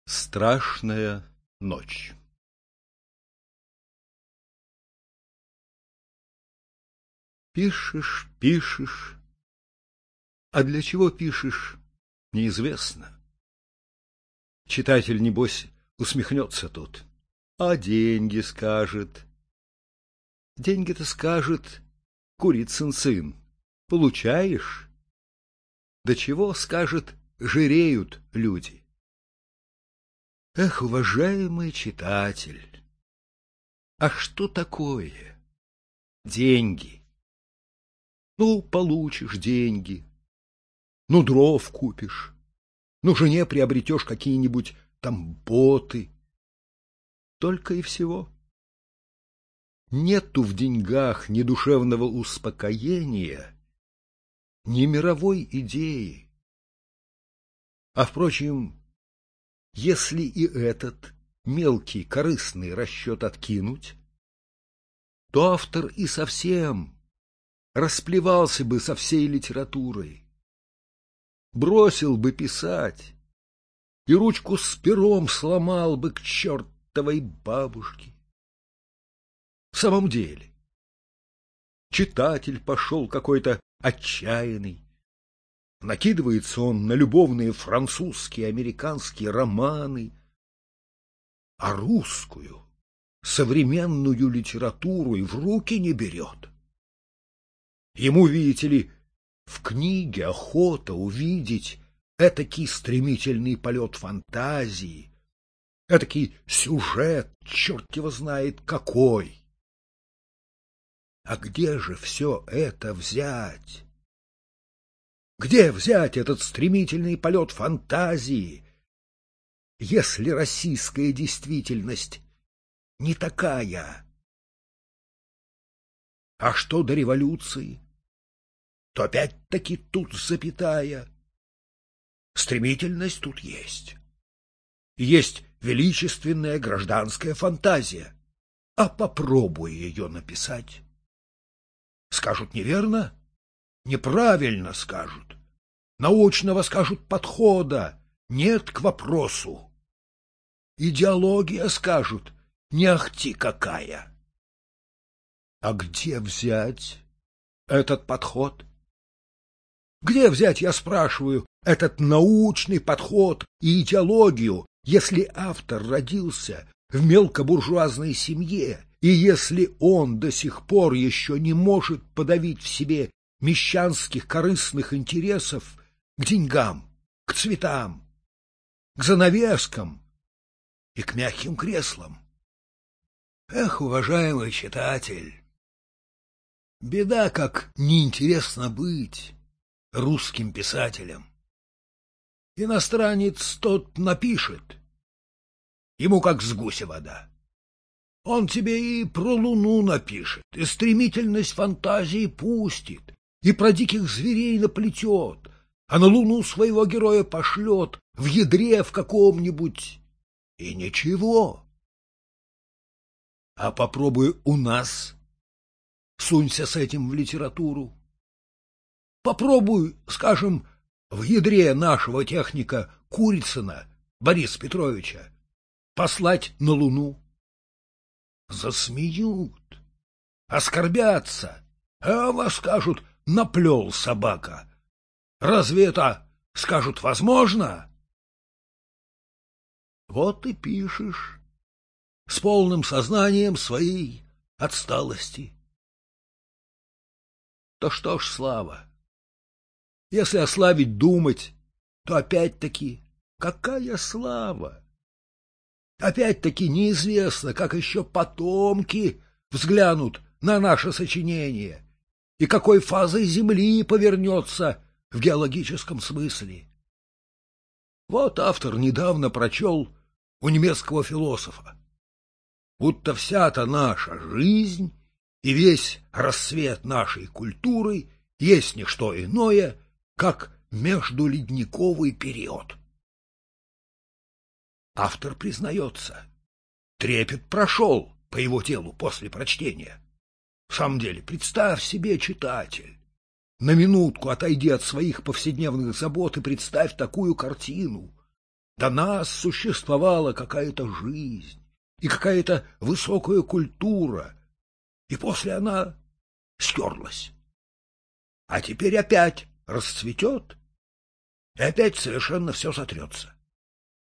Страшная ночь. Пишешь, пишешь, а для чего пишешь, неизвестно. Читатель, небось, усмехнется тут, а деньги скажет. Деньги-то скажет Курицын сын. Получаешь? До чего, скажет, жиреют люди. Эх, уважаемый читатель, а что такое деньги? Ну, получишь деньги, ну, дров купишь, ну, жене приобретешь какие-нибудь там боты. Только и всего. Нету в деньгах ни душевного успокоения, ни мировой идеи. А, впрочем, если и этот мелкий корыстный расчет откинуть, то автор и совсем расплевался бы со всей литературой, бросил бы писать и ручку с пером сломал бы к чертовой бабушке. В самом деле, читатель пошел какой-то отчаянный, накидывается он на любовные французские, американские романы, а русскую, современную литературу и в руки не берет. Ему, видите ли, в книге охота увидеть этакий стремительный полет фантазии, этакий сюжет, черт его знает какой. А где же все это взять? Где взять этот стремительный полет фантазии, если российская действительность не такая? А что до революции, то опять-таки тут запятая. Стремительность тут есть. Есть величественная гражданская фантазия. А попробуй ее написать. Скажут неверно? Неправильно скажут. Научного, скажут, подхода нет к вопросу. Идеология, скажут, не ахти какая. А где взять этот подход? Где взять, я спрашиваю, этот научный подход и идеологию, если автор родился в мелкобуржуазной семье, и если он до сих пор еще не может подавить в себе мещанских корыстных интересов к деньгам, к цветам, к занавескам и к мягким креслам? Эх, уважаемый читатель, беда, как неинтересно быть русским писателем. Иностранец тот напишет, ему как с гуся вода. Он тебе и про луну напишет, и стремительность фантазии пустит, и про диких зверей наплетет, а на луну своего героя пошлет в ядре в каком-нибудь, и ничего. А попробуй у нас, сунься с этим в литературу. Попробуй, скажем, в ядре нашего техника Курицына Бориса Петровича послать на луну. Засмеют, оскорбятся, а вас, скажут, наплел собака. Разве это, скажут, возможно? Вот и пишешь с полным сознанием своей отсталости. То что ж, слава, если о славе думать, то опять-таки какая слава? Опять-таки неизвестно, как еще потомки взглянут на наше сочинение и какой фазой Земли повернется в геологическом смысле. Вот автор недавно прочел у немецкого философа, будто вся-то наша жизнь и весь расцвет нашей культуры есть не что иное, как междуледниковый период. Автор признается, трепет прошел по его телу после прочтения. В самом деле, представь себе, читатель, на минутку отойди от своих повседневных забот и представь такую картину. До нас существовала какая-то жизнь и какая-то высокая культура, и после она стерлась. А теперь опять расцветет, и опять совершенно все сотрется.